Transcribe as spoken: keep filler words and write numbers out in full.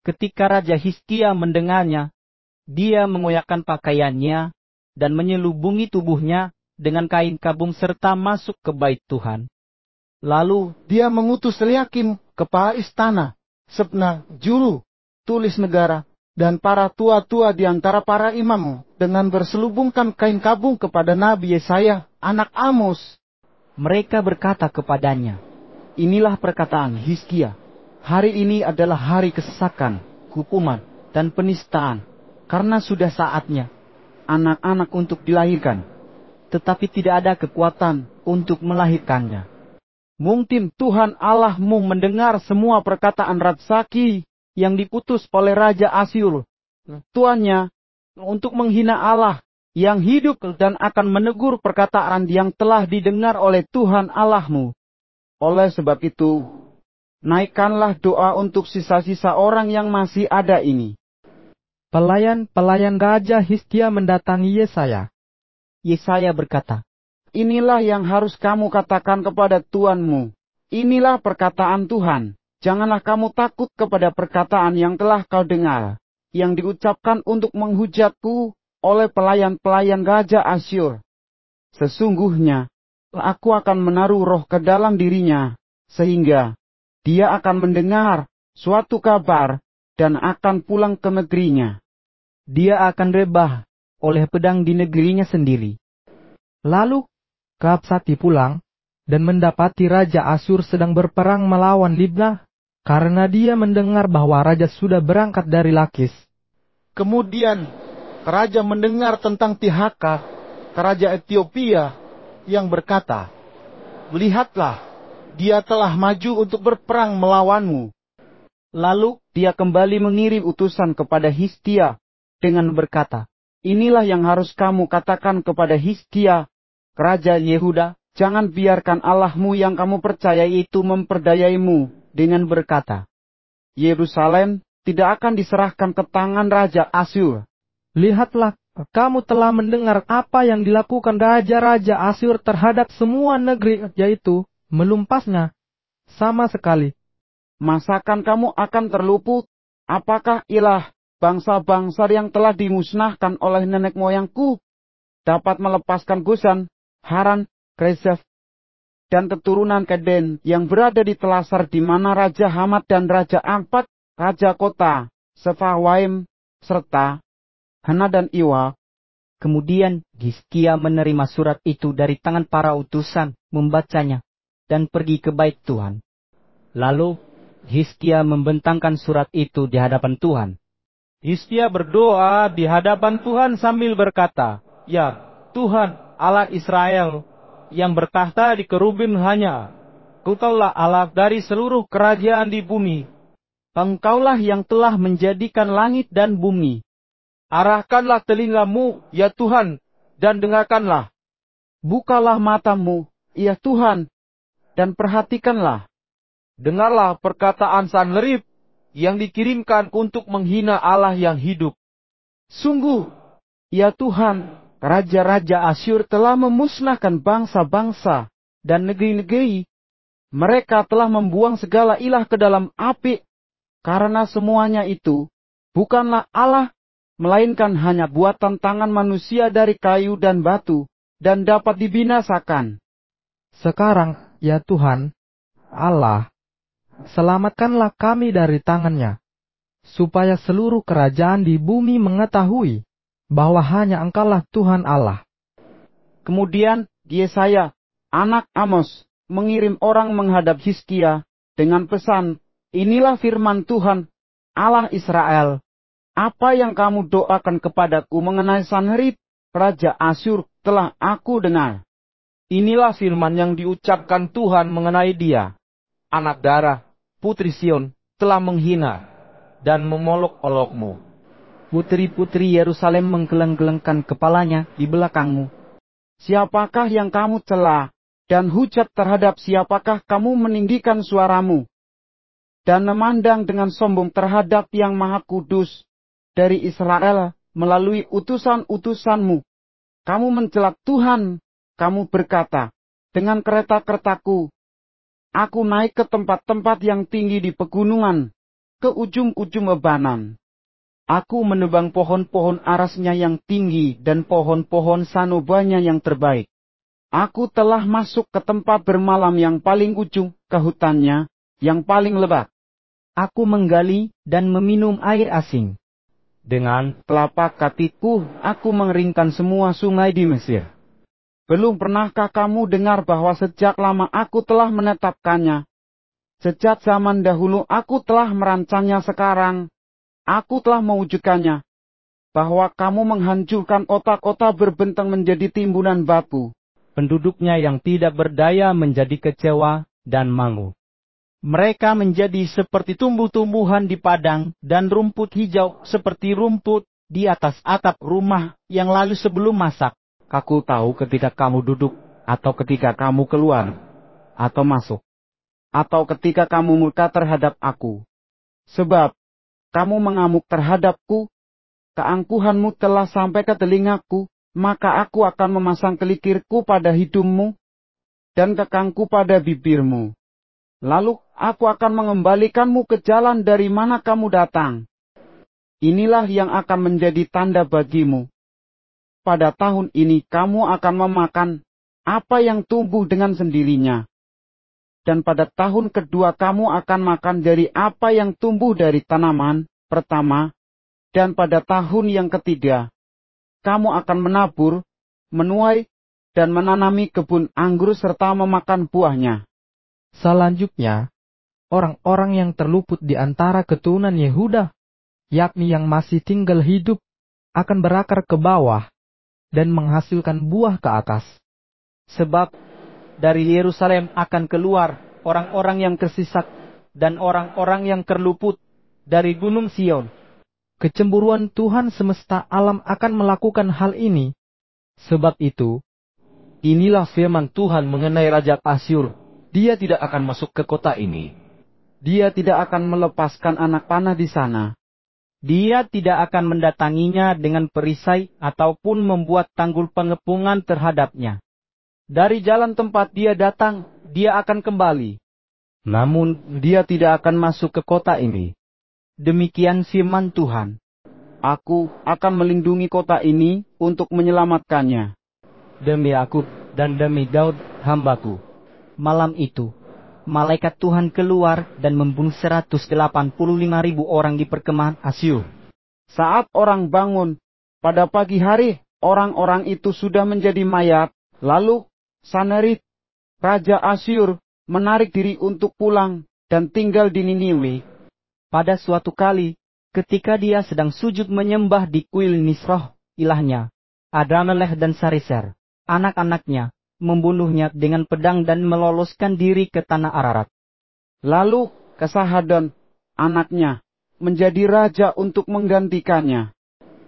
Ketika Raja Hizkia mendengarnya, dia mengoyakkan pakaiannya dan menyelubungi tubuhnya dengan kain kabung serta masuk ke bait Tuhan. Lalu dia mengutus Eliakim, kepala istana, Sebna, juru tulis negara, dan para tua-tua di antara para imam, dengan berselubungkan kain kabung kepada Nabi Yesaya, anak Amos. Mereka berkata kepadanya, "Inilah perkataan Hizkia. Hari ini adalah hari kesesakan, hukuman, dan penistaan, karena sudah saatnya anak-anak untuk dilahirkan, tetapi tidak ada kekuatan untuk melahirkannya. Mungkin Tuhan Allahmu mendengar semua perkataan Rabsaki yang diputus oleh Raja Asyur, tuannya, untuk menghina Allah yang hidup dan akan menegur perkataan yang telah didengar oleh Tuhan Allahmu. Oleh sebab itu, naikkanlah doa untuk sisa-sisa orang yang masih ada ini." Pelayan-pelayan Raja Hizkia mendatangi Yesaya. Yesaya berkata, "Inilah yang harus kamu katakan kepada tuanmu. Inilah perkataan Tuhan. Janganlah kamu takut kepada perkataan yang telah kau dengar, yang diucapkan untuk menghujatku oleh pelayan-pelayan Raja Asyur. Sesungguhnya, aku akan menaruh roh ke dalam dirinya, sehingga dia akan mendengar suatu kabar dan akan pulang ke negerinya. Dia akan rebah oleh pedang di negerinya sendiri." Lalu Rabsaki pulang dan mendapati Raja Asyur sedang berperang melawan Libnah, karena dia mendengar bahwa raja sudah berangkat dari Lakis. Kemudian raja mendengar tentang Tihaka, raja Etiopia, yang berkata, "Lihatlah, dia telah maju untuk berperang melawanmu." Lalu dia kembali mengirim utusan kepada Hizkia dengan berkata, "Inilah yang harus kamu katakan kepada Hizkia, Raja Yehuda, jangan biarkan Allahmu yang kamu percayai itu memperdayaimu dengan berkata, Yerusalem tidak akan diserahkan ke tangan Raja Asyur. Lihatlah, kamu telah mendengar apa yang dilakukan Raja-Raja Asyur terhadap semua negeri, yaitu melumpasnya sama sekali. Masakan kamu akan terluput? Apakah ilah bangsa-bangsa yang telah dimusnahkan oleh nenek moyangku dapat melepaskan Gosan, Haran, Rezef, dan keturunan Keden yang berada di telasar di mana Raja Hamat dan Raja Ampat, Raja Kota, Sefawaim, serta Hana dan Iwa?" Kemudian Hizkia menerima surat itu dari tangan para utusan, membacanya, dan pergi ke bait Tuhan. Lalu Hizkia membentangkan surat itu di hadapan Tuhan. Hizkia berdoa di hadapan Tuhan sambil berkata, "Ya Tuhan Allah Israel, yang bertahta di kerubin hanya, Engkaulah Allah dari seluruh kerajaan di bumi. Engkaulah yang telah menjadikan langit dan bumi. Arahkanlah telingamu, ya Tuhan, dan dengarkanlah. Bukalah matamu, ya Tuhan, dan perhatikanlah. Dengarlah perkataan Sanherib yang dikirimkan untuk menghina Allah yang hidup. Sungguh, ya Tuhan, raja-raja Asyur telah memusnahkan bangsa-bangsa dan negeri-negeri. Mereka telah membuang segala ilah ke dalam api, karena semuanya itu bukanlah Allah, melainkan hanya buatan tangan manusia dari kayu dan batu, dan dapat dibinasakan. Sekarang, ya Tuhan, Allah, selamatkanlah kami dari tangannya, supaya seluruh kerajaan di bumi mengetahui bahwa hanya Engkaulah Tuhan Allah." Kemudian Yesaya, anak Amos, mengirim orang menghadap Hizkia dengan pesan, "Inilah firman Tuhan, Allah Israel. Apa yang kamu doakan kepadaku mengenai Sanherib, Raja Asyur, telah aku dengar. Inilah firman yang diucapkan Tuhan mengenai dia. Anak darah, putri Sion, telah menghina dan memolok-olokmu. Putri-putri Yerusalem menggeleng-gelengkan kepalanya di belakangmu. Siapakah yang kamu cela, dan hujat terhadap siapakah kamu meninggikan suaramu, dan memandang dengan sombong terhadap yang Maha Kudus dari Israel melalui utusan-utusanmu. Kamu mencela Tuhan, kamu berkata, dengan kereta-keretaku, aku naik ke tempat-tempat yang tinggi di pegunungan. ke ujung-ujung Lebanon. Aku menebang pohon-pohon arasnya yang tinggi dan pohon-pohon sanubanya yang terbaik. Aku telah masuk ke tempat bermalam yang paling ujung, ke hutannya, yang paling lebat. Aku menggali dan meminum air asing. Dengan telapak kakiku, aku mengeringkan semua sungai di Mesir. Belum pernahkah kamu dengar bahwa sejak lama aku telah menetapkannya? Sejak zaman dahulu aku telah merancangnya, sekarang aku telah mewujudkannya. Bahwa kamu menghancurkan kota-kota berbentang menjadi timbunan batu. Penduduknya yang tidak berdaya menjadi kecewa dan mangu. Mereka menjadi seperti tumbuh-tumbuhan di padang dan rumput hijau seperti rumput di atas atap rumah yang lalu sebelum masak. Aku tahu ketika kamu duduk, atau ketika kamu keluar, atau masuk, atau ketika kamu murka terhadap aku. Sebab kamu mengamuk terhadapku, keangkuhanmu telah sampai ke telingaku, maka aku akan memasang kelikirku pada hidungmu, dan kekangku pada bibirmu. Lalu aku akan mengembalikanmu ke jalan dari mana kamu datang. Inilah yang akan menjadi tanda bagimu. Pada tahun ini kamu akan memakan apa yang tumbuh dengan sendirinya. Dan pada tahun kedua kamu akan makan dari apa yang tumbuh dari tanaman pertama. Dan pada tahun yang ketiga, kamu akan menabur, menuai, dan menanami kebun anggur serta memakan buahnya. Selanjutnya, orang-orang yang terluput di antara keturunan Yehuda, yakni yang masih tinggal hidup, akan berakar ke bawah dan menghasilkan buah ke atas. Sebab dari Yerusalem akan keluar orang-orang yang tersisak dan orang-orang yang terluput dari Gunung Sion. Kecemburuan Tuhan semesta alam akan melakukan hal ini. Sebab itu, inilah firman Tuhan mengenai Raja Asyur. Dia tidak akan masuk ke kota ini. Dia tidak akan melepaskan anak panah di sana. Dia tidak akan mendatanginya dengan perisai ataupun membuat tanggul pengepungan terhadapnya. Dari jalan tempat dia datang, dia akan kembali. Namun dia tidak akan masuk ke kota ini. Demikian firman Tuhan. Aku akan melindungi kota ini untuk menyelamatkannya. Demi aku dan demi Daud hambaku. Malam itu, malaikat Tuhan keluar dan membunuh seratus delapan puluh lima ribu orang di perkemahan Asyur. Saat orang bangun, pada pagi hari, orang-orang itu sudah menjadi mayat. Lalu, Sanherib, Raja Asyur, menarik diri untuk pulang dan tinggal di Niniwe. Pada suatu kali, ketika dia sedang sujud menyembah di kuil Nisroh, ilahnya, Adramelech dan Sarezer, anak-anaknya, membunuhnya dengan pedang dan meloloskan diri ke tanah Ararat. Lalu, Kesahadon, anaknya, menjadi raja untuk menggantikannya.